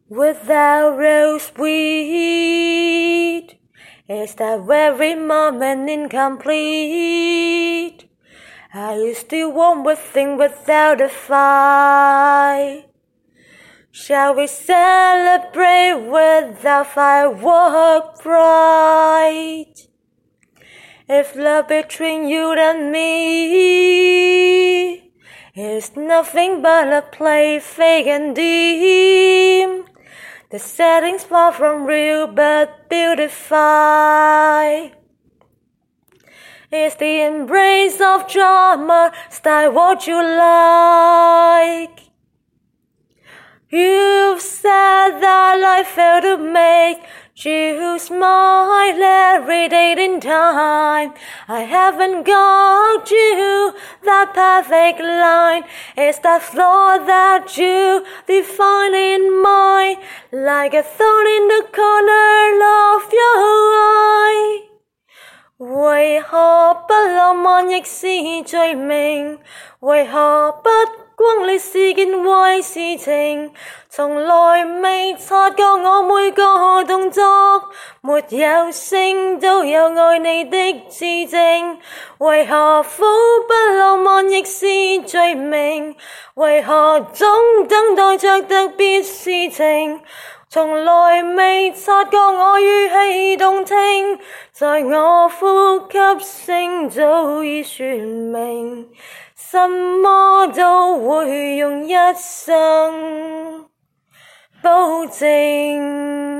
Without rosebud, is that very moment incomplete? Are you still warm within without a fight? Shall we celebrate without firework bright? If love between you and me is nothing but a play, fake and dim, the setting's far from real but beautified. Is the embrace of drama style what you like? You've said that life failed to make you smile every day in time. I haven't got you that perfect line. It's that flaw that you define in mine, like a thorn in the corner of your eye. 為何不浪漫亦是罪名？為何不轟烈是件壞事情？從來未察覺我每個動作沒有聲都有愛你的自證。為何苦不浪漫亦是罪名？為何總等待着特別事情？從來未察覺我語氣動聽，在我呼吸聲早已説明，什麼都會用一生保證。